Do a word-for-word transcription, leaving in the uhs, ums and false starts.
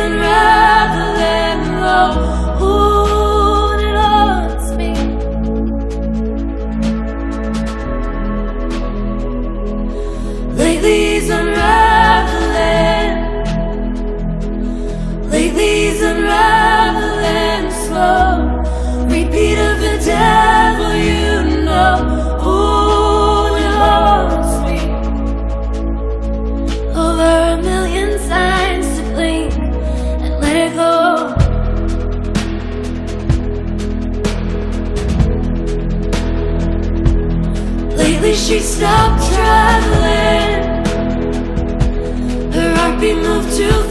unraveling, oh, ooh, and it haunts me. Lately's unraveling, lately's unraveling slow. Repeat of the devil, you know, ooh, it haunts me. Over a million signs to blink and let it go. Lately she stopped traveling, her heartbeat moved too